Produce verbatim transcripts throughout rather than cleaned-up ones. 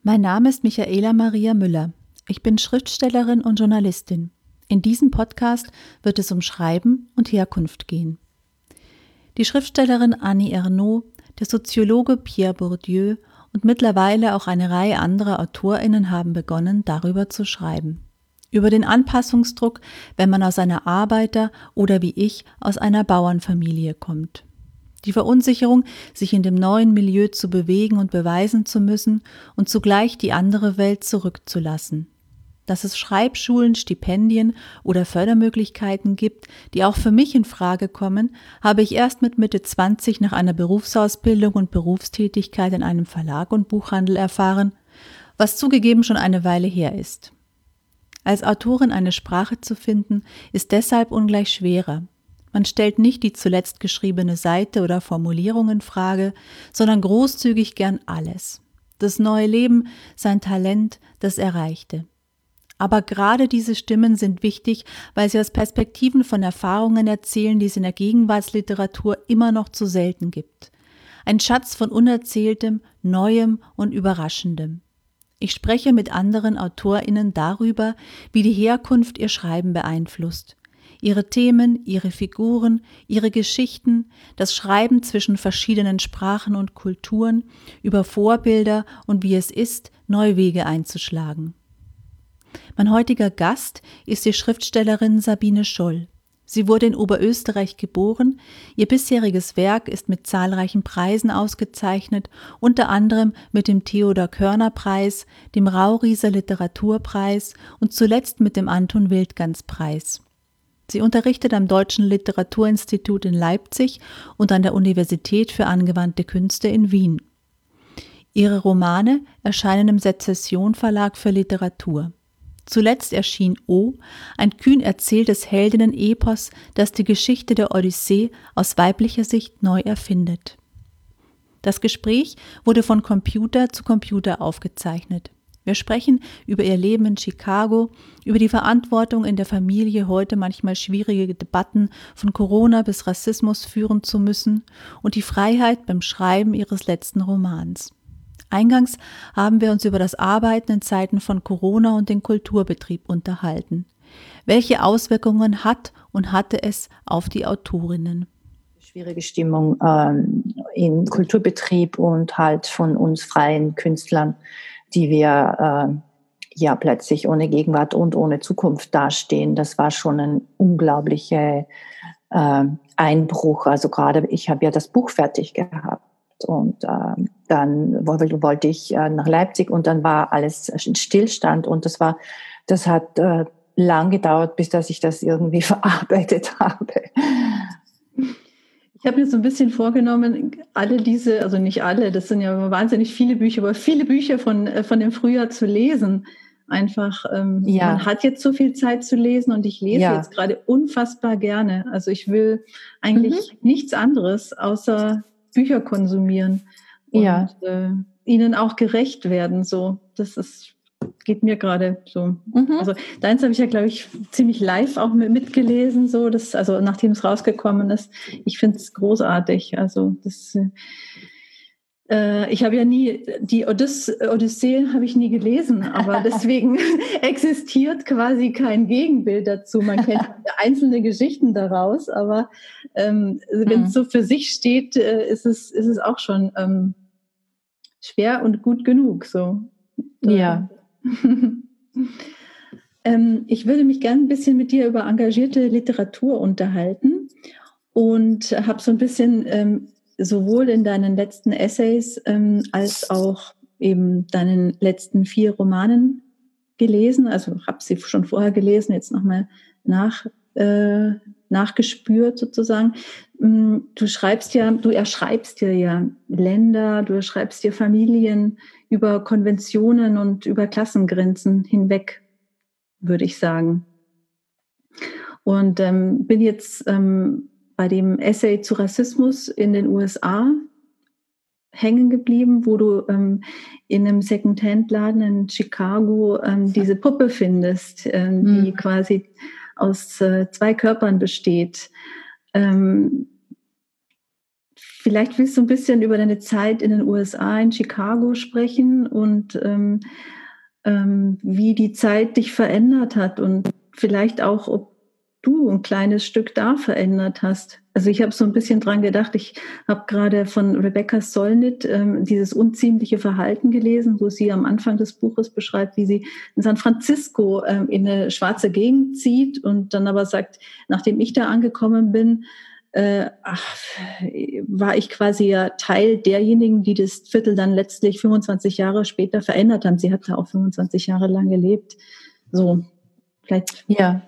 Mein Name ist Michaela Maria Müller. Ich bin Schriftstellerin und Journalistin. In diesem Podcast wird es um Schreiben und Herkunft gehen. Die Schriftstellerin Annie Ernaux, der Soziologe Pierre Bourdieu und mittlerweile auch eine Reihe anderer AutorInnen haben begonnen, darüber zu schreiben. Über den Anpassungsdruck, wenn man aus einer Arbeiter- oder wie ich aus einer Bauernfamilie kommt. Die Verunsicherung, sich in dem neuen Milieu zu bewegen und beweisen zu müssen und zugleich die andere Welt zurückzulassen. Dass es Schreibschulen, Stipendien oder Fördermöglichkeiten gibt, die auch für mich in Frage kommen, habe ich erst mit Mitte zwanzig nach einer Berufsausbildung und Berufstätigkeit in einem Verlag und Buchhandel erfahren, was zugegeben schon eine Weile her ist. Als Autorin eine Sprache zu finden, ist deshalb ungleich schwerer. Man stellt nicht die zuletzt geschriebene Seite oder Formulierung in Frage, sondern großzügig gern alles. Das neue Leben, sein Talent, das Erreichte. Aber gerade diese Stimmen sind wichtig, weil sie aus Perspektiven von Erfahrungen erzählen, die es in der Gegenwartsliteratur immer noch zu selten gibt. Ein Schatz von Unerzähltem, Neuem und Überraschendem. Ich spreche mit anderen AutorInnen darüber, wie die Herkunft ihr Schreiben beeinflusst. Ihre Themen, ihre Figuren, ihre Geschichten, das Schreiben zwischen verschiedenen Sprachen und Kulturen, über Vorbilder und wie es ist, neue Wege einzuschlagen. Mein heutiger Gast ist die Schriftstellerin Sabine Scholl. Sie wurde in Oberösterreich geboren. Ihr bisheriges Werk ist mit zahlreichen Preisen ausgezeichnet, unter anderem mit dem Theodor-Körner-Preis, dem Raurieser Literaturpreis und zuletzt mit dem Anton-Wildgans-Preis. Sie unterrichtet am Deutschen Literaturinstitut in Leipzig und an der Universität für angewandte Künste in Wien. Ihre Romane erscheinen im Sezession Verlag für Literatur. Zuletzt erschien O, ein kühn erzähltes Heldinnen-Epos, das die Geschichte der Odyssee aus weiblicher Sicht neu erfindet. Das Gespräch wurde von Computer zu Computer aufgezeichnet. Wir sprechen über ihr Leben in Chicago, über die Verantwortung in der Familie, heute manchmal schwierige Debatten von Corona bis Rassismus führen zu müssen und die Freiheit beim Schreiben ihres letzten Romans. Eingangs haben wir uns über das Arbeiten in Zeiten von Corona und den Kulturbetrieb unterhalten. Welche Auswirkungen hat und hatte es auf die Autorinnen? Schwierige Stimmung ähm, im Kulturbetrieb und halt von uns freien Künstlern, die wir äh, ja plötzlich ohne Gegenwart und ohne Zukunft dastehen. Das war schon ein unglaublicher äh, Einbruch. Also gerade, ich habe ja das Buch fertig gehabt und äh, dann wollte ich äh, nach Leipzig und dann war alles in Stillstand und das war, das hat äh, lang gedauert, bis dass ich das irgendwie verarbeitet habe. Ich habe mir so ein bisschen vorgenommen, alle diese, also nicht alle, das sind ja wahnsinnig viele Bücher, aber viele Bücher von, von dem Frühjahr zu lesen. Einfach, ähm, ja. Man hat jetzt so viel Zeit zu lesen und ich lese ja. jetzt gerade unfassbar gerne. Also ich will eigentlich mhm. nichts anderes, außer Bücher konsumieren und ja. äh, ihnen auch gerecht werden. So, das ist geht mir gerade so. Mhm. Also deins habe ich ja, glaube ich, ziemlich live auch mitgelesen, so das, also nachdem es rausgekommen ist. Ich finde es großartig. Also das, äh, ich habe ja nie die Odyss- Odyssee habe ich nie gelesen, aber deswegen existiert quasi kein Gegenbild dazu. Man kennt einzelne Geschichten daraus, aber ähm, wenn es mhm. so für sich steht, äh, ist es ist es auch schon ähm, schwer und gut genug. So. Ja. ähm, ich würde mich gerne ein bisschen mit dir über engagierte Literatur unterhalten und habe so ein bisschen ähm, sowohl in deinen letzten Essays ähm, als auch eben deinen letzten vier Romanen gelesen. Also habe sie schon vorher gelesen, jetzt nochmal nach, äh, nachgespürt sozusagen. Du schreibst ja, du erschreibst dir ja Länder, du erschreibst dir Familien über Konventionen und über Klassengrenzen hinweg, würde ich sagen. Und ähm, bin jetzt ähm, bei dem Essay zu Rassismus in den U S A hängen geblieben, wo du ähm, in einem Second-Hand-Laden in Chicago ähm, diese Puppe findest, ähm, mhm. die quasi aus äh, zwei Körpern besteht. Ähm, vielleicht willst du ein bisschen über deine Zeit in den U S A, in Chicago sprechen und ähm, ähm, wie die Zeit dich verändert hat und vielleicht auch, ob du ein kleines Stück da verändert hast. Also ich habe so ein bisschen dran gedacht, ich habe gerade von Rebecca Solnit ähm, dieses unziemliche Verhalten gelesen, wo sie am Anfang des Buches beschreibt, wie sie in San Francisco ähm, in eine schwarze Gegend zieht und dann aber sagt, nachdem ich da angekommen bin, äh, ach, war ich quasi ja Teil derjenigen, die das Viertel dann letztlich fünfundzwanzig Jahre später verändert haben. Sie hat da auch fünfundzwanzig Jahre lang gelebt. So, vielleicht. Ja.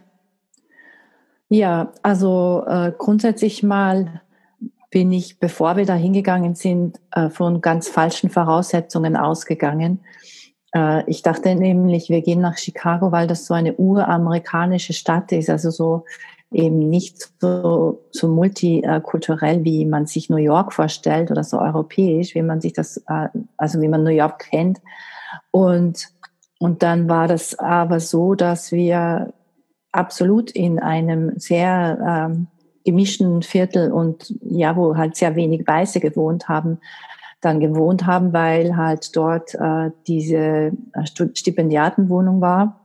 Ja, also äh, grundsätzlich mal bin ich, bevor wir da hingegangen sind, äh, von ganz falschen Voraussetzungen ausgegangen. Äh, ich dachte nämlich, wir gehen nach Chicago, weil das so eine uramerikanische Stadt ist, also so eben nicht so, so multikulturell, wie man sich New York vorstellt oder so europäisch, wie man sich das, äh, also wie man New York kennt. Und, und dann war das aber so, dass wir absolut in einem sehr ähm, gemischten Viertel und ja, wo halt sehr wenig Weiße gewohnt haben, dann gewohnt haben, weil halt dort äh, diese Stipendiatenwohnung war.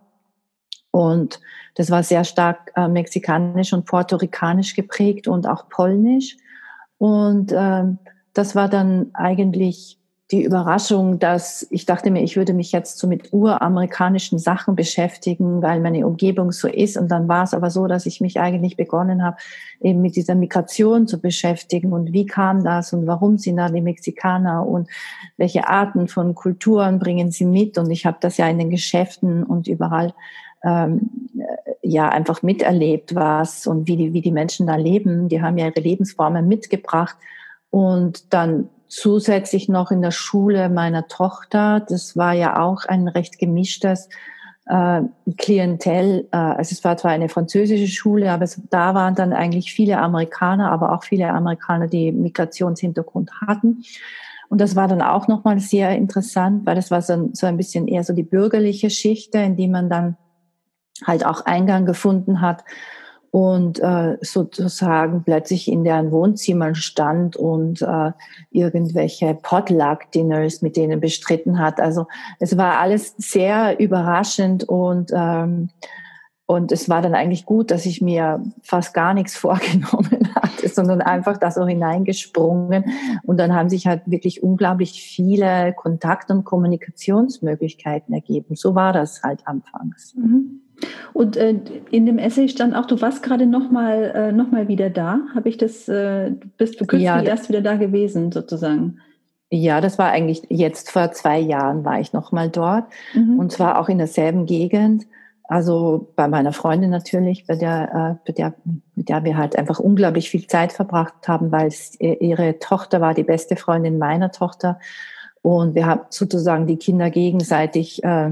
Und das war sehr stark äh, mexikanisch und puerto-ricanisch geprägt und auch polnisch. Und ähm, das war dann eigentlich die Überraschung, dass ich dachte mir, ich würde mich jetzt so mit uramerikanischen Sachen beschäftigen, weil meine Umgebung so ist. Und dann war es aber so, dass ich mich eigentlich begonnen habe, eben mit dieser Migration zu beschäftigen. Und wie kam das und warum sind da die Mexikaner und welche Arten von Kulturen bringen sie mit? Und ich habe das ja in den Geschäften und überall ähm, ja einfach miterlebt, was und wie die, wie die Menschen da leben. Die haben ja ihre Lebensformen mitgebracht. Und dann zusätzlich noch in der Schule meiner Tochter, das war ja auch ein recht gemischtes äh, Klientel. Äh, also es war zwar eine französische Schule, aber es, da waren dann eigentlich viele Amerikaner, aber auch viele Amerikaner, die Migrationshintergrund hatten. Und das war dann auch nochmal sehr interessant, weil das war so, so ein bisschen eher so die bürgerliche Schicht, in die man dann halt auch Eingang gefunden hat. Und äh, sozusagen plötzlich in deren Wohnzimmern stand und äh, irgendwelche Potluck-Dinners mit denen bestritten hat. Also es war alles sehr überraschend und ähm, und es war dann eigentlich gut, dass ich mir fast gar nichts vorgenommen hatte, sondern einfach da so hineingesprungen. Und dann haben sich halt wirklich unglaublich viele Kontakt- und Kommunikationsmöglichkeiten ergeben. So war das halt anfangs. Mhm. Und äh, in dem Essay stand auch, du warst gerade nochmal äh, noch mal wieder da. Habe ich das, äh, du bist kürzlich ja, erst wieder da gewesen, sozusagen. Ja, das war eigentlich jetzt vor zwei Jahren war ich nochmal dort. Mhm. Und zwar auch in derselben Gegend. Also bei meiner Freundin natürlich, bei der, äh, bei der, mit der wir halt einfach unglaublich viel Zeit verbracht haben, weil es, ihre Tochter war die beste Freundin meiner Tochter. Und wir haben sozusagen die Kinder gegenseitig äh,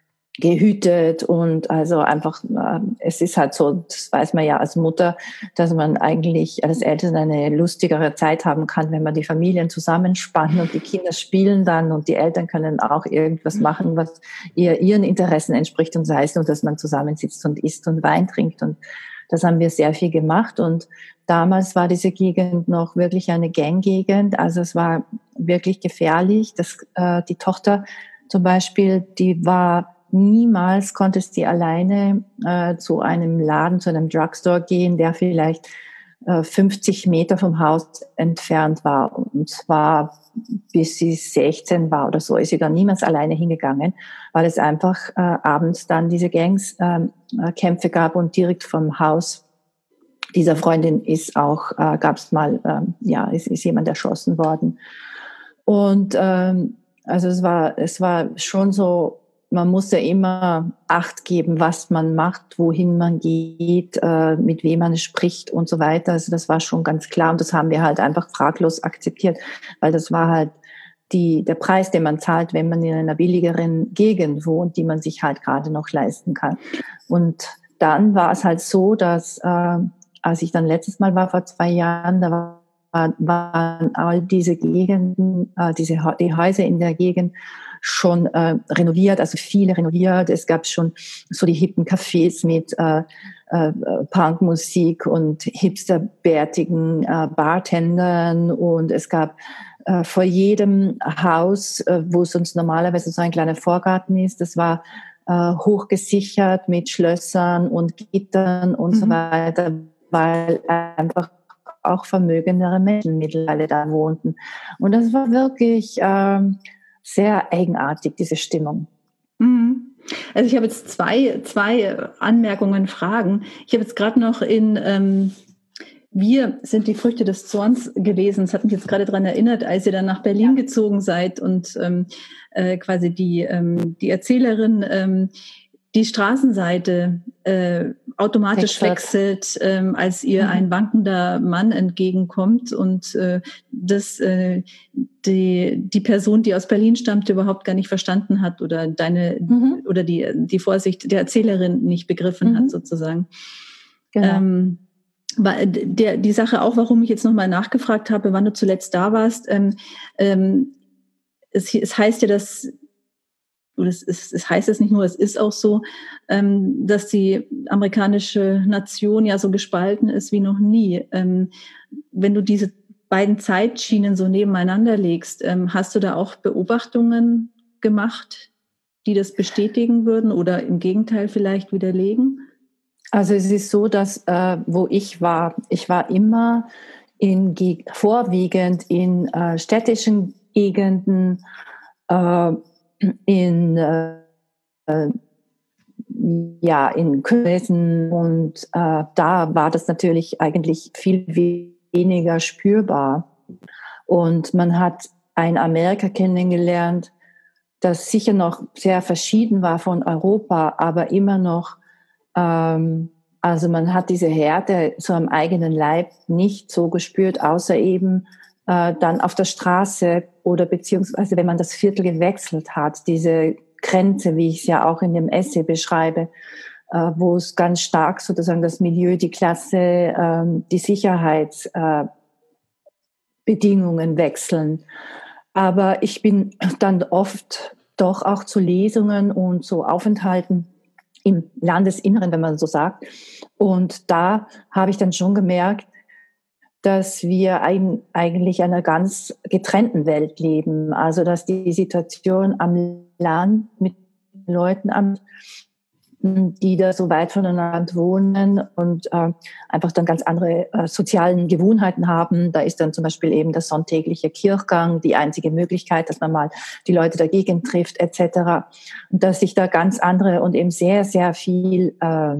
gehütet und also einfach, äh, es ist halt so, das weiß man ja als Mutter, dass man eigentlich als Eltern eine lustigere Zeit haben kann, wenn man die Familien zusammenspannt und die Kinder spielen dann und die Eltern können auch irgendwas machen, was ihr, ihren Interessen entspricht und sei es nur, dass man zusammensitzt und isst und Wein trinkt und das haben wir sehr viel gemacht und damals war diese Gegend noch wirklich eine Ganggegend, also es war wirklich gefährlich, dass äh, die Tochter zum Beispiel, die war niemals konntest du alleine äh, zu einem Laden, zu einem Drugstore gehen, der vielleicht äh, fünfzig Meter vom Haus entfernt war. Und zwar bis sie sechzehn war oder so, ist sie dann niemals alleine hingegangen, weil es einfach äh, abends dann diese Gangskämpfe äh, gab und direkt vom Haus dieser Freundin ist auch, äh, gab es mal, äh, ja, ist, ist jemand erschossen worden. Und ähm, also es war, es war schon so, man muss ja immer Acht geben, was man macht, wohin man geht, äh, mit wem man spricht und so weiter. Also das war schon ganz klar und das haben wir halt einfach fraglos akzeptiert, weil das war halt die, der Preis, den man zahlt, wenn man in einer billigeren Gegend wohnt, die man sich halt gerade noch leisten kann. Und dann war es halt so, dass äh, als ich dann letztes Mal war, vor zwei Jahren, da war, waren all diese Gegenden, äh, diese die Häuser in der Gegend schon äh, renoviert, also viele renoviert. Es gab schon so die hippen Cafés mit äh, äh, Punkmusik und hipsterbärtigen äh, Bartendern, und es gab äh, vor jedem Haus, äh, wo sonst normalerweise so ein kleiner Vorgarten ist, das war äh, hochgesichert mit Schlössern und Gittern und mhm. so weiter, weil einfach auch vermögendere Menschen mittlerweile da wohnten. Und das war wirklich ähm, sehr eigenartig, diese Stimmung. Mhm. Also ich habe jetzt zwei, zwei Anmerkungen, Fragen. Ich habe jetzt gerade noch in ähm, Wir sind die Früchte des Zorns gelesen. Das hat mich jetzt gerade daran erinnert, als ihr dann nach Berlin ja. gezogen seid und ähm, äh, quasi die, ähm, die Erzählerin ähm, die Straßenseite äh, automatisch wechselt, wechselt ähm, als ihr mhm. ein wankender Mann entgegenkommt und äh, das äh, die die Person, die aus Berlin stammte, überhaupt gar nicht verstanden hat oder deine mhm. oder die die Vorsicht der Erzählerin nicht begriffen mhm. hat sozusagen. Genau. Ähm, der, die Sache auch, warum ich jetzt nochmal nachgefragt habe, wann du zuletzt da warst, ähm, ähm, es, es heißt ja, dass oder es, ist, es heißt es nicht nur, es ist auch so, ähm, dass die amerikanische Nation ja so gespalten ist wie noch nie. Ähm, wenn du diese beiden Zeitschienen so nebeneinander legst, ähm, hast du da auch Beobachtungen gemacht, die das bestätigen würden oder im Gegenteil vielleicht widerlegen? Also es ist so, dass äh, wo ich war, ich war immer in vorwiegend in äh, städtischen Gegenden, äh, in äh, ja in Köln, und äh, da war das natürlich eigentlich viel weniger spürbar, und man hat ein Amerika kennengelernt, das sicher noch sehr verschieden war von Europa, aber immer noch ähm, also man hat diese Härte so am eigenen Leib nicht so gespürt, außer eben äh, dann auf der Straße oder beziehungsweise wenn man das Viertel gewechselt hat, diese Grenze, wie ich es ja auch in dem Essay beschreibe, äh, wo es ganz stark sozusagen das Milieu, die Klasse, äh, die Sicherheitsbedingungen äh, wechseln. Aber ich bin dann oft doch auch zu Lesungen und zu Aufenthalten im Landesinneren, wenn man so sagt. Und da habe ich dann schon gemerkt, dass wir ein, eigentlich in einer ganz getrennten Welt leben. Also dass die Situation am Land mit Leuten, am, die da so weit voneinander wohnen und äh, einfach dann ganz andere äh, sozialen Gewohnheiten haben. Da ist dann zum Beispiel eben der sonntägliche Kirchgang die einzige Möglichkeit, dass man mal die Leute dagegen trifft et cetera. Und dass sich da ganz andere und eben sehr, sehr viel äh,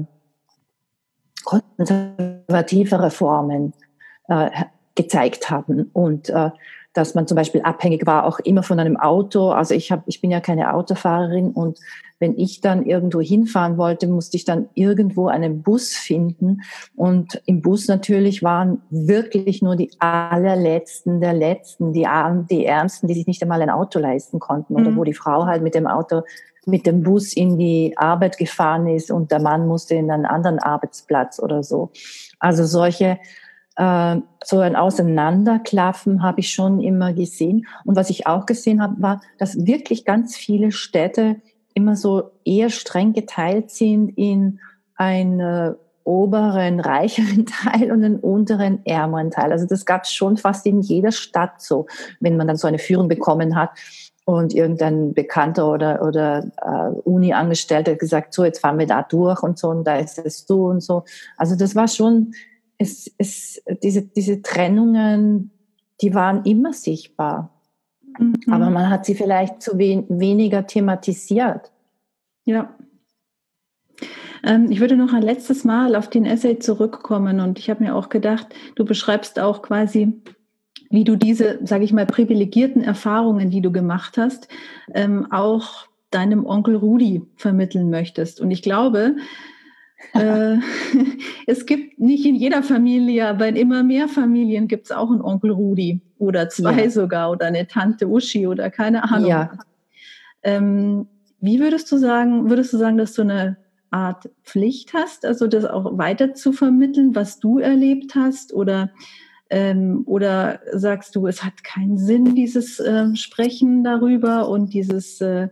konservativere Formen äh, gezeigt haben. Und äh, dass man zum Beispiel abhängig war auch immer von einem Auto. Also ich habe, ich bin ja keine Autofahrerin, und wenn ich dann irgendwo hinfahren wollte, musste ich dann irgendwo einen Bus finden. Und im Bus natürlich waren wirklich nur die allerletzten der Letzten, die Armen, die Ärmsten, die sich nicht einmal ein Auto leisten konnten, oder mhm. wo die Frau halt mit dem Auto, mit dem Bus in die Arbeit gefahren ist und der Mann musste in einen anderen Arbeitsplatz oder so. Also solche so ein Auseinanderklaffen habe ich schon immer gesehen. Und was ich auch gesehen habe, war, dass wirklich ganz viele Städte immer so eher streng geteilt sind in einen oberen, reicheren Teil und einen unteren, ärmeren Teil. Also das gab es schon fast in jeder Stadt so, wenn man dann so eine Führung bekommen hat und irgendein Bekannter oder, oder äh, Uni-Angestellter hat gesagt, so, jetzt fahren wir da durch und so, und da ist es so und so. Also das war schon... Es, es, diese, diese Trennungen, die waren immer sichtbar. Mhm. Aber man hat sie vielleicht zu wen, weniger thematisiert. Ja. Ähm, ich würde noch ein letztes Mal auf den Essay zurückkommen, und ich habe mir auch gedacht, du beschreibst auch quasi, wie du diese, sage ich mal, privilegierten Erfahrungen, die du gemacht hast, ähm, auch deinem Onkel Rudi vermitteln möchtest. Und ich glaube, äh, es gibt nicht in jeder Familie, aber in immer mehr Familien gibt es auch einen Onkel Rudi oder zwei ja. sogar, oder eine Tante Uschi oder keine Ahnung. Ja. Ähm, wie würdest du sagen, würdest du sagen, dass du eine Art Pflicht hast, also das auch weiter zu vermitteln, was du erlebt hast, oder ähm, oder sagst du, es hat keinen Sinn, dieses äh, Sprechen darüber und dieses äh,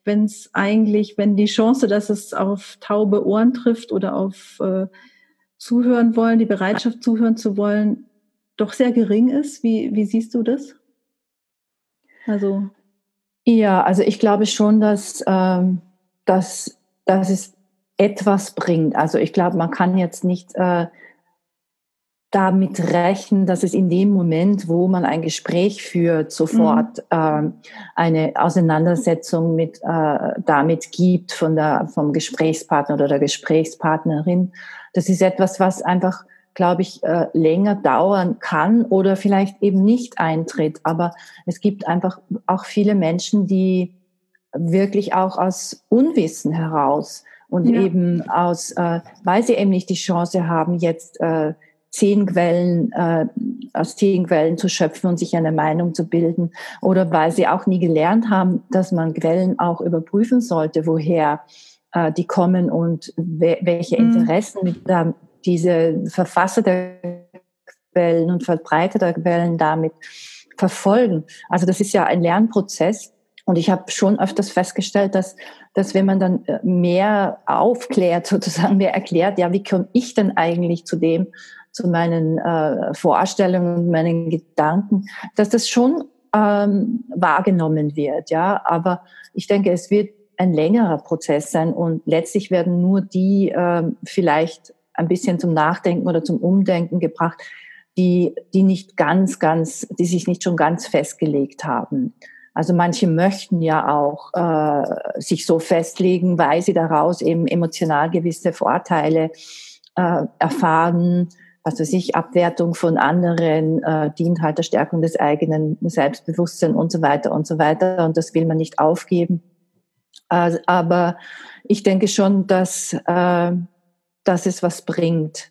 wenn es eigentlich, wenn die Chance, dass es auf taube Ohren trifft oder auf äh, zuhören wollen, die Bereitschaft zuhören zu wollen, doch sehr gering ist? Wie, wie siehst du das? Also ja, also ich glaube schon, dass, ähm, dass, dass es etwas bringt. Also ich glaube, man kann jetzt nicht äh, damit rechnen, dass es in dem Moment, wo man ein Gespräch führt, sofort mhm. ähm, eine Auseinandersetzung mit äh, damit gibt von der vom Gesprächspartner oder der Gesprächspartnerin. Das ist etwas, was einfach, glaube ich, äh, länger dauern kann oder vielleicht eben nicht eintritt. Aber es gibt einfach auch viele Menschen, die wirklich auch aus Unwissen heraus und ja. eben aus, äh, weil sie eben nicht die Chance haben, jetzt äh, zehn Quellen, äh, aus zehn Quellen zu schöpfen und sich eine Meinung zu bilden, oder weil sie auch nie gelernt haben, dass man Quellen auch überprüfen sollte, woher äh, die kommen und we- welche Interessen mit äh, diese Verfasser der Quellen und Verbreiter der Quellen damit verfolgen. Also das ist ja ein Lernprozess. Und ich habe schon öfters festgestellt, dass, dass wenn man dann mehr aufklärt, sozusagen mehr erklärt, ja, wie komme ich denn eigentlich zu dem, zu meinen äh, Vorstellungen und meinen Gedanken, dass das schon ähm, wahrgenommen wird, ja. Aber ich denke, es wird ein längerer Prozess sein und letztlich werden nur die äh, vielleicht ein bisschen zum Nachdenken oder zum Umdenken gebracht, die, die nicht ganz, ganz, die sich nicht schon ganz festgelegt haben. Also manche möchten ja auch äh, sich so festlegen, weil sie daraus eben emotional gewisse Vorteile äh, erfahren. Was weiß ich, Abwertung von anderen äh, dient halt der Stärkung des eigenen Selbstbewusstseins und so weiter und so weiter. Und das will man nicht aufgeben. Äh, aber ich denke schon, dass, äh, dass es was bringt.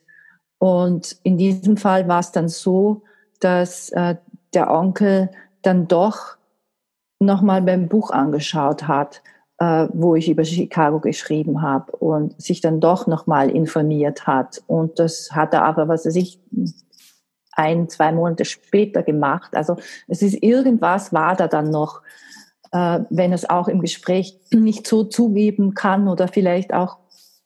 Und in diesem Fall war es dann so, dass äh, der Onkel dann doch nochmal beim Buch angeschaut hat, äh, wo ich über Chicago geschrieben habe und sich dann doch nochmal informiert hat. Und das hat er aber, was weiß ich, ein, zwei Monate später gemacht. Also es ist irgendwas war da dann noch, äh, wenn es auch im Gespräch nicht so zugeben kann oder vielleicht auch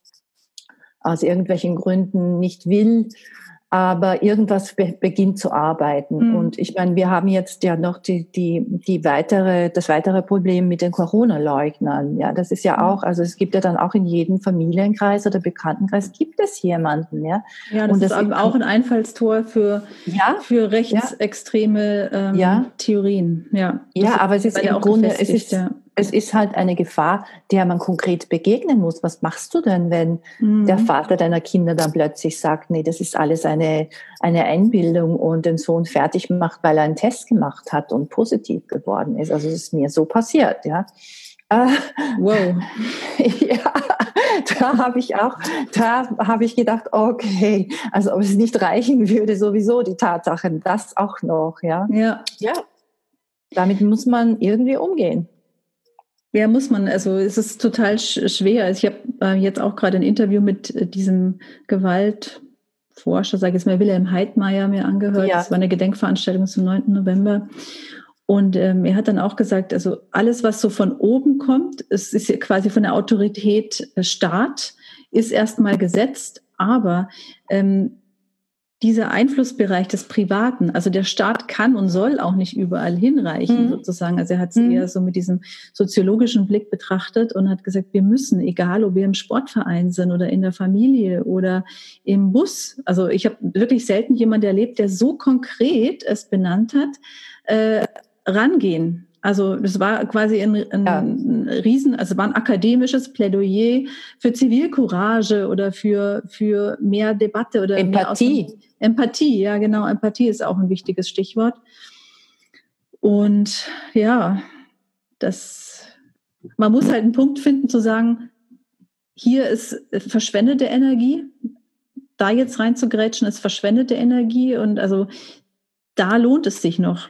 aus irgendwelchen Gründen nicht will, aber irgendwas be- beginnt zu arbeiten. Mhm. Und ich meine, wir haben jetzt ja noch die, die, die weitere, das weitere Problem mit den Corona-Leugnern. Ja, das ist ja auch, also es gibt ja dann auch in jedem Familienkreis oder Bekanntenkreis gibt es jemanden, ja. Ja, das, und das ist ist auch ein Einfallstor für, ja, für rechtsextreme ähm, ja. Theorien. Ja, ja, aber es ist im Grunde, es ist, ja. Es ist halt eine Gefahr, der man konkret begegnen muss. Was machst du denn, wenn mhm. der Vater deiner Kinder dann plötzlich sagt, nee, das ist alles eine, eine Einbildung und den Sohn fertig macht, weil er einen Test gemacht hat und positiv geworden ist. Also es ist mir so passiert, ja. Wow. Ja, da habe ich auch, da habe ich gedacht, okay, also ob es nicht reichen würde, sowieso die Tatsachen, das auch noch, ja. Ja. Ja. Damit muss man irgendwie umgehen. Ja, muss man. Also es ist total sch- schwer. Also ich habe äh, jetzt auch gerade ein Interview mit äh, diesem Gewaltforscher, sage ich jetzt mal, Wilhelm Heidmeier mir angehört. Ja. Das war eine Gedenkveranstaltung zum neunten November. Und ähm, er hat dann auch gesagt, also alles, was so von oben kommt, es ist ja quasi von der Autorität äh, Staat, ist erstmal gesetzt, aber ähm, dieser Einflussbereich des Privaten, also der Staat kann und soll auch nicht überall hinreichen, mhm. sozusagen. Also er hat es mhm. eher so mit diesem soziologischen Blick betrachtet und hat gesagt, wir müssen, egal ob wir im Sportverein sind oder in der Familie oder im Bus, also ich habe wirklich selten jemanden erlebt, der so konkret es benannt hat, äh, rangehen. Also das war quasi ein, ein ja. Riesen, also war ein akademisches Plädoyer für Zivilcourage oder für für mehr Debatte oder Empathie. Mehr Empathie, ja genau, Empathie ist auch ein wichtiges Stichwort. Und ja, das, man muss halt einen Punkt finden zu sagen, hier ist verschwendete Energie, da jetzt reinzugrätschen ist verschwendete Energie und also da lohnt es sich noch.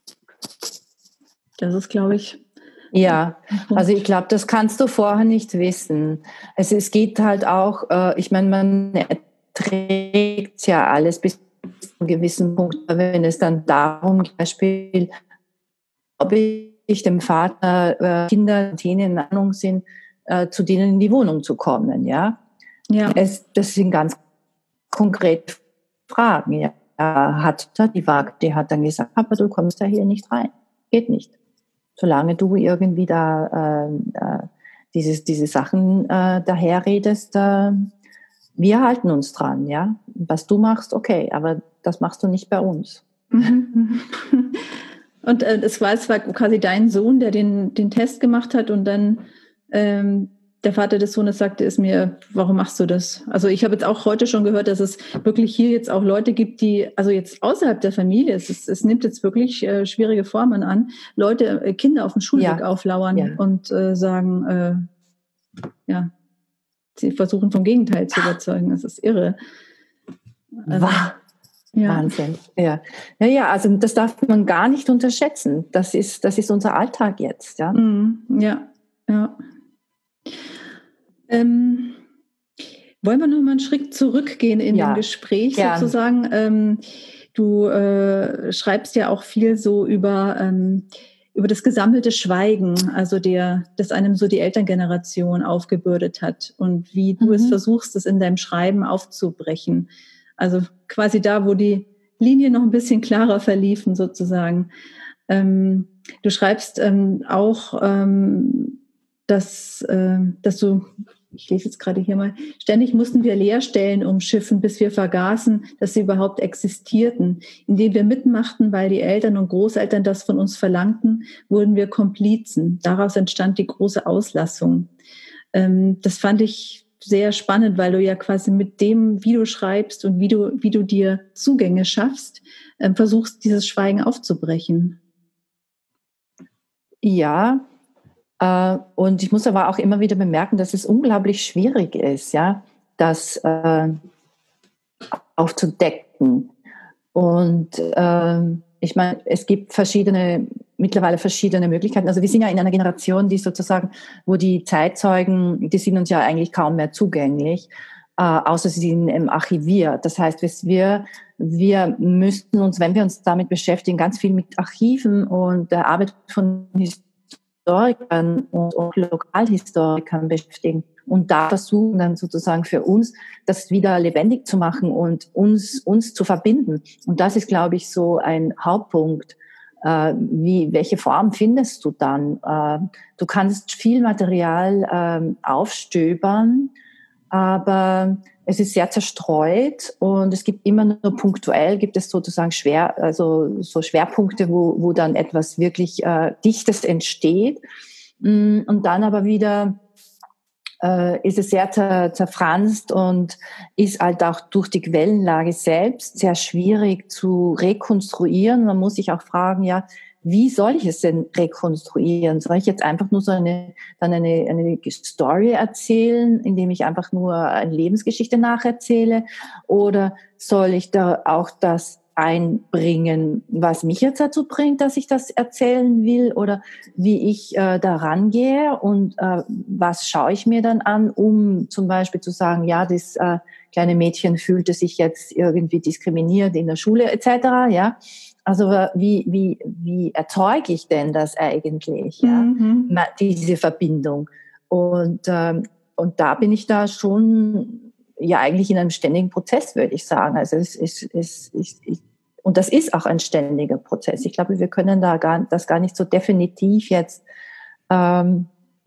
Das ist, glaube ich. Ja, also ich glaube, das kannst du vorher nicht wissen. Es, es geht halt auch, äh, ich meine, man trägt ja alles bis zu einem gewissen Punkt, wenn es dann darum, zum Beispiel, ob ich dem Vater äh, Kinder, die in Ahnung sind, äh, zu denen in die Wohnung zu kommen, ja. Ja. Es, das sind ganz konkrete Fragen, ja. Er hat die Waage, die hat dann gesagt, Papa, du kommst da hier nicht rein. Geht nicht. Solange du irgendwie da äh, äh, dieses, diese Sachen äh, daherredest, äh, wir halten uns dran, ja. Was du machst, okay, aber das machst du nicht bei uns. Und äh, es, war, es war quasi dein Sohn, der den, den Test gemacht hat und dann ähm, der Vater des Sohnes sagte es mir, warum machst du das? Also ich habe jetzt auch heute schon gehört, dass es wirklich hier jetzt auch Leute gibt, die, also jetzt außerhalb der Familie, es, ist, es nimmt jetzt wirklich äh, schwierige Formen an, Leute, äh, Kinder auf dem Schulweg ja. auflauern ja. und äh, sagen, äh, ja, sie versuchen vom Gegenteil zu überzeugen. Das ist irre. Also, ja. Wahnsinn. Ja. ja, ja, also das darf man gar nicht unterschätzen. Das ist, das ist unser Alltag jetzt. Ja, mm, ja. ja. Ähm, wollen wir noch mal einen Schritt zurückgehen in ja. dem Gespräch ja. sozusagen? Ähm, du äh, schreibst ja auch viel so über, ähm, über das gesammelte Schweigen, also der, das einem so die Elterngeneration aufgebürdet hat und wie du mhm. es versuchst, es in deinem Schreiben aufzubrechen. Also quasi da, wo die Linien noch ein bisschen klarer verliefen sozusagen. Ähm, du schreibst ähm, auch, ähm, dass, äh, dass du, ich lese jetzt gerade hier mal, ständig mussten wir Leerstellen umschiffen, bis wir vergaßen, dass sie überhaupt existierten. Indem wir mitmachten, weil die Eltern und Großeltern das von uns verlangten, wurden wir Komplizen. Daraus entstand die große Auslassung. Ähm, das fand ich sehr spannend, weil du ja quasi mit dem, wie du schreibst und wie du, wie du dir Zugänge schaffst, äh, versuchst, dieses Schweigen aufzubrechen. Ja, äh, und ich muss aber auch immer wieder bemerken, dass es unglaublich schwierig ist, ja, das äh, aufzudecken. Und äh, ich meine, es gibt verschiedene, mittlerweile verschiedene Möglichkeiten. Also wir sind ja in einer Generation, die sozusagen, wo die Zeitzeugen, die sind uns ja eigentlich kaum mehr zugänglich, äh, außer sie sind im archiviert. Das heißt, wir, wir müssten uns, wenn wir uns damit beschäftigen, ganz viel mit Archiven und der Arbeit von Historikern und, und Lokalhistorikern beschäftigen und da versuchen dann sozusagen für uns, das wieder lebendig zu machen und uns, uns zu verbinden. Und das ist, glaube ich, so ein Hauptpunkt. Äh, wie, welche Form findest du dann? Äh, du kannst viel Material äh, aufstöbern, aber es ist sehr zerstreut und es gibt immer nur punktuell, gibt es sozusagen schwer, also so Schwerpunkte, wo, wo dann etwas wirklich äh, Dichtes entsteht. Und dann aber wieder äh, ist es sehr zer, zerfranst und ist halt auch durch die Quellenlage selbst sehr schwierig zu rekonstruieren. Man muss sich auch fragen, ja, wie soll ich es denn rekonstruieren? Soll ich jetzt einfach nur so eine, dann eine, eine Story erzählen, indem ich einfach nur eine Lebensgeschichte nacherzähle? Oder soll ich da auch das einbringen, was mich jetzt dazu bringt, dass ich das erzählen will? Oder wie ich äh, da rangehe und äh, was schaue ich mir dann an, um zum Beispiel zu sagen, ja, das äh, kleine Mädchen fühlte sich jetzt irgendwie diskriminiert in der Schule et cetera, ja. Also wie, wie, wie erzeuge ich denn das eigentlich, ja, mhm. diese Verbindung? Und, ähm, und da bin ich da schon ja eigentlich in einem ständigen Prozess, würde ich sagen. Also es ist, es ist, es, und das ist auch ein ständiger Prozess. Ich glaube, wir können da gar, das gar nicht so definitiv jetzt ähm,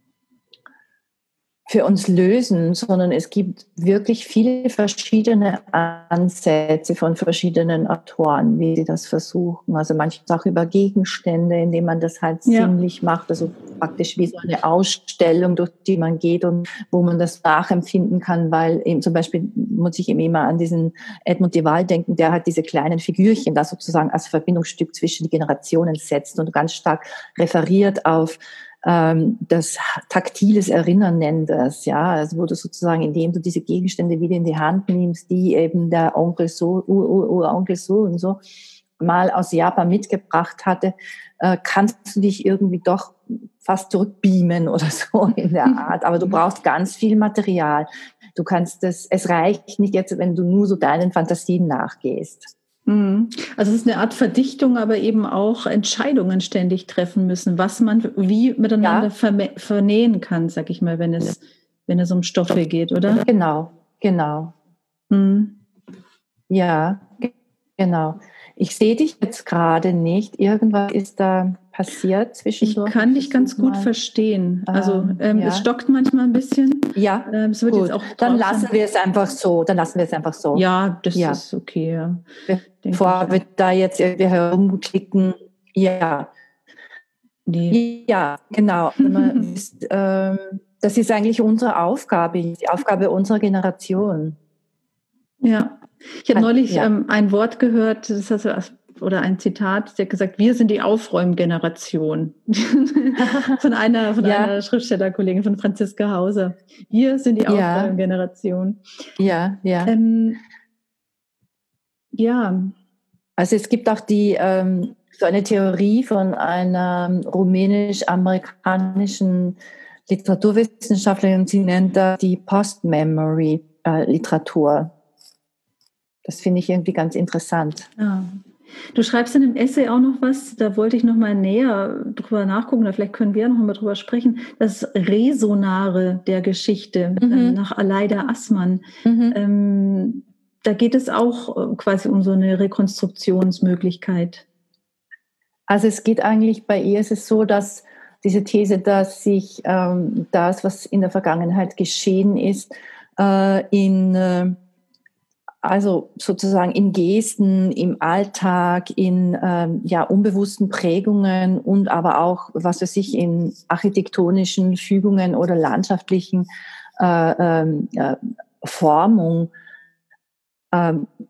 für uns lösen, sondern es gibt wirklich viele verschiedene Ansätze von verschiedenen Autoren, wie sie das versuchen. Also manchmal auch über Gegenstände, indem man das halt ja. sinnlich macht, also praktisch wie so eine Ausstellung, durch die man geht und wo man das nachempfinden kann, weil eben zum Beispiel muss ich eben immer an diesen Edmund de Waal denken, der halt diese kleinen Figürchen da sozusagen als Verbindungsstück zwischen die Generationen setzt und ganz stark referiert auf das taktiles Erinnern nennt das, ja, also wo du sozusagen, indem du diese Gegenstände wieder in die Hand nimmst, die eben der Onkel so, Uronkel so und so mal aus Japan mitgebracht hatte, äh, kannst du dich irgendwie doch fast zurückbeamen oder so in der Art, aber du brauchst ganz viel Material. Du kannst das, es reicht nicht jetzt, wenn du nur so deinen Fantasien nachgehst. Also es ist eine Art Verdichtung, aber eben auch Entscheidungen ständig treffen müssen, was man wie miteinander ja. vernähen kann, sag ich mal, wenn es, wenn es um Stoffe geht, oder? Genau, genau. Mhm. Ja, genau. Ich sehe dich jetzt gerade nicht. Irgendwas ist da passiert zwischendurch. Ich kann dich ganz gut mal verstehen. Also ähm, ja. es stockt manchmal ein bisschen. Ja, ähm, es wird gut. Jetzt auch dann lassen wir es einfach so. Dann lassen wir es einfach so. Ja, das ja. ist okay. Ja. Bevor wir da jetzt irgendwie herumklicken. Ja. Nee. Ja, genau. ist, ähm, das ist eigentlich unsere Aufgabe, die Aufgabe unserer Generation. Ja. Ich habe neulich ja. ähm, ein Wort gehört, das heißt, oder ein Zitat, der hat gesagt, wir sind die Aufräumgeneration. von einer, von ja. einer Schriftstellerkollegin, von Franziska Hauser. Wir sind die Aufräumgeneration. Ja, ja. Ähm, ja. Also es gibt auch die ähm, so eine Theorie von einer rumänisch-amerikanischen Literaturwissenschaftlerin, sie nennt das die Post-Memory-Literatur. Das finde ich irgendwie ganz interessant. Ja. Du schreibst in dem Essay auch noch was, da wollte ich noch mal näher drüber nachgucken, oder vielleicht können wir noch mal drüber sprechen, das Resonare der Geschichte mhm. ähm, nach Aleida Assmann. Mhm. Ähm, da geht es auch quasi um so eine Rekonstruktionsmöglichkeit. Also es geht eigentlich, bei ihr ist es so, dass diese These, dass sich ähm, das, was in der Vergangenheit geschehen ist, äh, in äh, also sozusagen in Gesten, im Alltag, in ähm, ja, unbewussten Prägungen und aber auch, was weiß ich, in architektonischen Fügungen oder landschaftlichen äh, äh, Formung äh,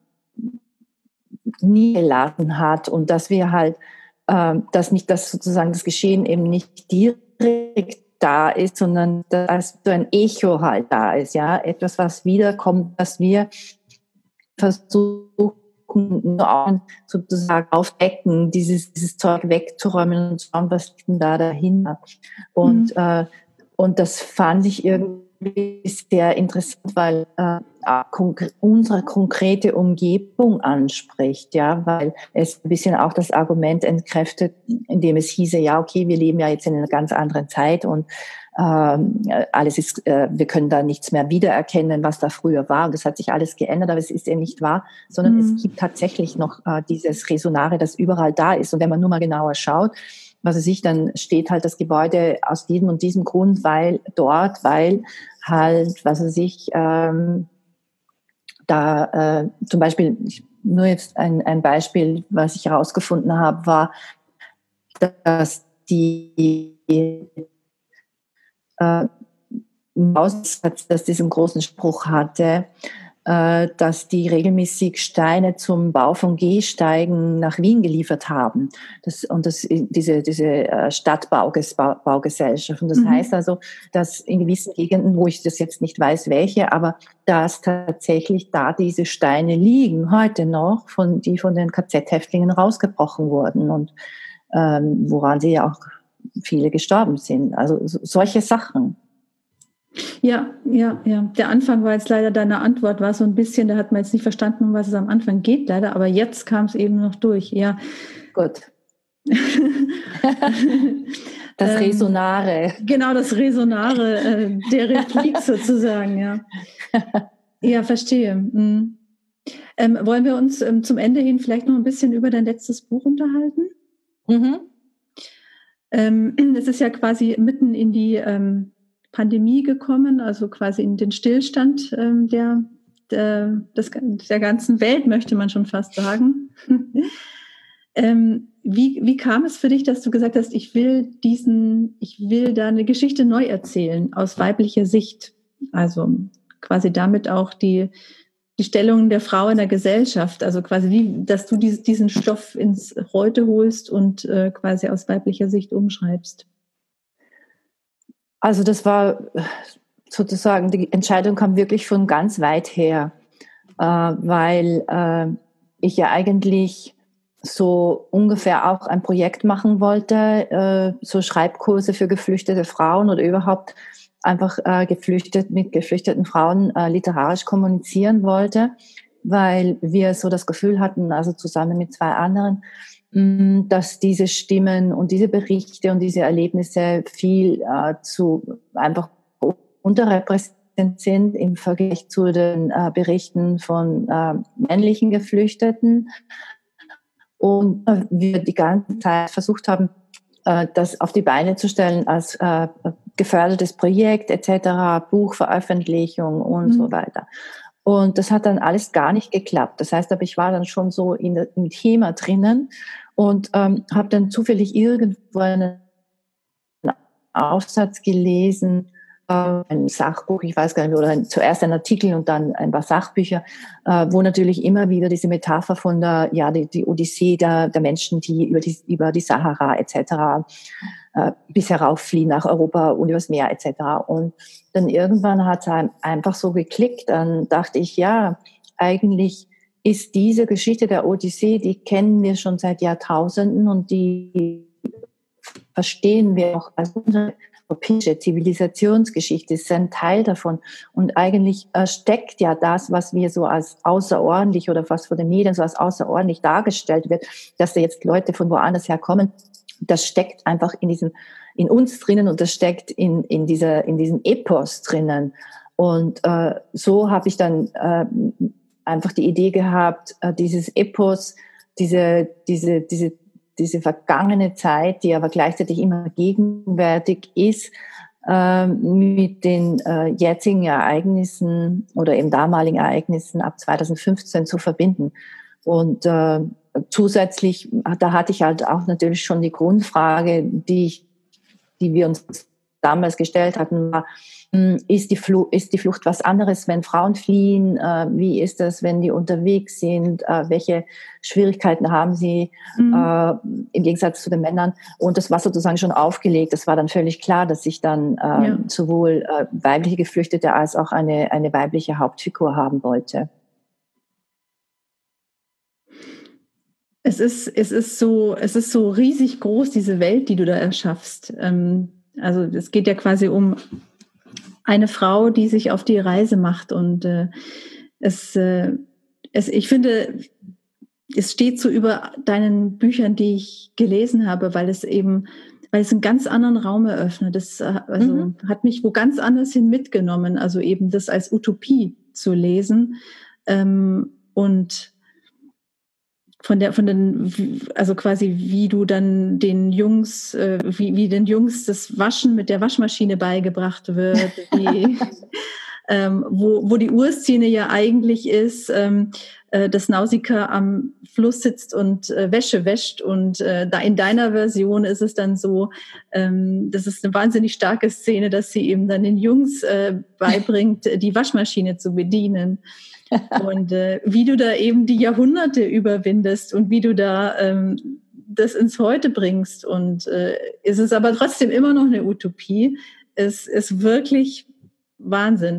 nie gelassen hat und dass wir halt, äh, dass nicht das sozusagen das Geschehen eben nicht direkt da ist, sondern dass so ein Echo halt da ist, ja, etwas, was wiederkommt, dass wir versuchen, nur sozusagen aufdecken, dieses, dieses Zeug wegzuräumen und schauen, was liegt denn da dahinter. Und, mhm. äh, und das fand ich irgendwie sehr interessant, weil äh, konk- unsere konkrete Umgebung anspricht, ja, weil es ein bisschen auch das Argument entkräftet, indem es hieße, ja, okay, wir leben ja jetzt in einer ganz anderen Zeit und Ähm, alles ist, äh, wir können da nichts mehr wiedererkennen, was da früher war. Und das hat sich alles geändert, aber es ist eben nicht wahr, sondern mhm. es gibt tatsächlich noch äh, dieses Resonare, das überall da ist. Und wenn man nur mal genauer schaut, was es ist, dann steht halt das Gebäude aus diesem und diesem Grund, weil dort, weil halt, was weiß ich, ähm, da äh, zum Beispiel, nur jetzt ein, ein Beispiel, was ich herausgefunden habe, war, dass die Äh, Maussatz, das diesen großen Spruch hatte, äh, dass die regelmäßig Steine zum Bau von Gehsteigen nach Wien geliefert haben. Das, und das, diese, diese äh, Stadtbaugesellschaft. Und das mhm. heißt also, dass in gewissen Gegenden, wo ich das jetzt nicht weiß, welche, aber dass tatsächlich da diese Steine liegen, heute noch, von, die von den K Z-Häftlingen rausgebrochen wurden und ähm, woran sie ja auch viele gestorben sind. Also so, solche Sachen. Ja, ja, ja. Der Anfang war jetzt leider deine Antwort, war so ein bisschen, da hat man jetzt nicht verstanden, um was es am Anfang geht, leider, aber jetzt kam es eben noch durch, ja. Gut. Das Resonare. Ähm, genau, das Resonare äh, der Replik sozusagen, ja. Ja, verstehe. Mhm. Ähm, wollen wir uns ähm, zum Ende hin vielleicht noch ein bisschen über dein letztes Buch unterhalten? Mhm. Ähm, es ist ja quasi mitten in die ähm, Pandemie gekommen, also quasi in den Stillstand ähm, der, der, des, der ganzen Welt, möchte man schon fast sagen. ähm, wie, wie kam es für dich, dass du gesagt hast, ich will diesen, ich will da eine Geschichte neu erzählen, aus weiblicher Sicht? Also quasi damit auch die, die Stellung der Frau in der Gesellschaft, also quasi wie, dass du dies, diesen Stoff ins Heute holst und äh, quasi aus weiblicher Sicht umschreibst. Also das war sozusagen, die Entscheidung kam wirklich von ganz weit her, äh, weil äh, ich ja eigentlich so ungefähr auch ein Projekt machen wollte, äh, so Schreibkurse für geflüchtete Frauen oder überhaupt einfach äh, geflüchtet mit geflüchteten Frauen äh, literarisch kommunizieren wollte, weil wir so das Gefühl hatten, also zusammen mit zwei anderen, dass diese Stimmen und diese Berichte und diese Erlebnisse viel äh, zu einfach unterrepräsentiert sind im Vergleich zu den äh, Berichten von äh, männlichen Geflüchteten. Und äh, wir die ganze Zeit versucht haben, äh, das auf die Beine zu stellen als äh, gefördertes Projekt et cetera, Buchveröffentlichung und mhm. so weiter. Und das hat dann alles gar nicht geklappt. Das heißt, aber ich war dann schon so in der, im Thema drinnen und ähm, habe dann zufällig irgendwo einen Aufsatz gelesen, äh, ein Sachbuch, ich weiß gar nicht mehr, oder ein, zuerst ein Artikel und dann ein paar Sachbücher, äh, wo natürlich immer wieder diese Metapher von der, ja, die, die Odyssee der, der Menschen, die über die, über die Sahara et cetera äh, bis herauffliehen nach Europa und übers Meer et cetera. Und dann irgendwann hat es einfach so geklickt. Dann dachte ich, ja, eigentlich ist diese Geschichte der Odyssee, die kennen wir schon seit Jahrtausenden und die verstehen wir auch als unsere europäische Zivilisationsgeschichte, ist ein Teil davon. Und eigentlich äh, steckt ja das, was wir so als außerordentlich oder was von den Medien so als außerordentlich dargestellt wird, dass da jetzt Leute von woanders herkommen, das steckt einfach in diesem, in uns drinnen und das steckt in, in dieser, in diesem Epos drinnen. Und äh, so habe ich dann äh, einfach die Idee gehabt, äh, dieses Epos, diese, diese, diese, diese vergangene Zeit, die aber gleichzeitig immer gegenwärtig ist, äh, mit den äh, jetzigen Ereignissen oder eben damaligen Ereignissen ab zweitausendfünfzehn zu verbinden. Und äh, zusätzlich, da hatte ich halt auch natürlich schon die Grundfrage, die ich, die wir uns damals gestellt hatten, war, ist die, Flucht, ist die Flucht was anderes, wenn Frauen fliehen? Äh, wie ist das, wenn die unterwegs sind? Äh, welche Schwierigkeiten haben sie mhm. äh, im Gegensatz zu den Männern? Und das war sozusagen schon aufgelegt. Das war dann völlig klar, dass ich dann äh, ja. sowohl äh, weibliche Geflüchtete als auch eine, eine weibliche Hauptfigur haben wollte. Es ist, es ist so, es ist so riesig groß, diese Welt, die du da erschaffst. Ähm, also es geht ja quasi um eine Frau, die sich auf die Reise macht und äh, es, äh, es, ich finde, es steht so über deinen Büchern, die ich gelesen habe, weil es eben, weil es einen ganz anderen Raum eröffnet. Das also mhm. hat mich wo ganz anders hin mitgenommen, also eben das als Utopie zu lesen ähm, und von der, von den, also quasi wie du dann den Jungs, äh, wie, wie den Jungs das Waschen mit der Waschmaschine beigebracht wird, wie, ähm, wo, wo die Urszene ja eigentlich ist, ähm, äh, dass Nausicaa am Fluss sitzt und äh, Wäsche wäscht und äh, da in deiner Version ist es dann so, ähm, das ist eine wahnsinnig starke Szene, dass sie eben dann den Jungs äh, beibringt, die Waschmaschine zu bedienen. Und äh, wie du da eben die Jahrhunderte überwindest und wie du da ähm, das ins Heute bringst. Und äh, ist es aber trotzdem immer noch eine Utopie. Es ist wirklich Wahnsinn.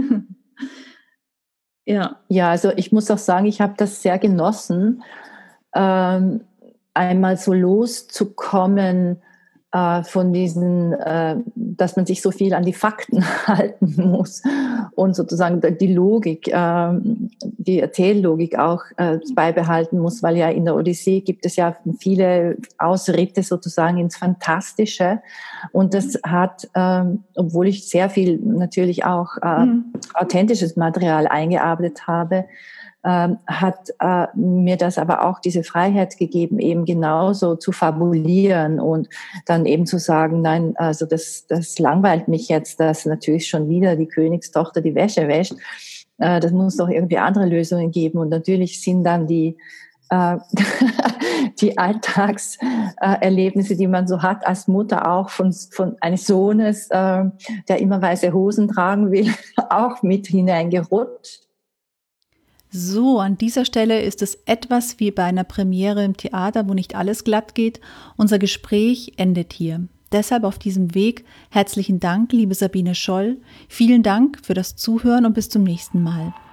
ja. Ja, also ich muss auch sagen, ich habe das sehr genossen, ähm, einmal so loszukommen äh, von diesen, äh, dass man sich so viel an die Fakten halten muss und sozusagen die Logik, äh, die Erzähllogik auch äh, beibehalten muss, weil ja in der Odyssee gibt es ja viele Ausritte sozusagen ins Fantastische und das hat, äh, obwohl ich sehr viel natürlich auch äh, mhm. authentisches Material eingearbeitet habe, Ähm, hat äh, mir das aber auch diese Freiheit gegeben, eben genauso zu fabulieren und dann eben zu sagen, nein, also das, das langweilt mich jetzt, dass natürlich schon wieder die Königstochter die Wäsche wäscht. Äh, das muss doch irgendwie andere Lösungen geben. Und natürlich sind dann die äh, die Alltagserlebnisse, die man so hat als Mutter auch von, von eines Sohnes, äh, der immer weiße Hosen tragen will, auch mit hineingerutscht. So, an dieser Stelle ist es etwas wie bei einer Premiere im Theater, wo nicht alles glatt geht. Unser Gespräch endet hier. Deshalb auf diesem Weg herzlichen Dank, liebe Sabine Scholl. Vielen Dank für das Zuhören und bis zum nächsten Mal.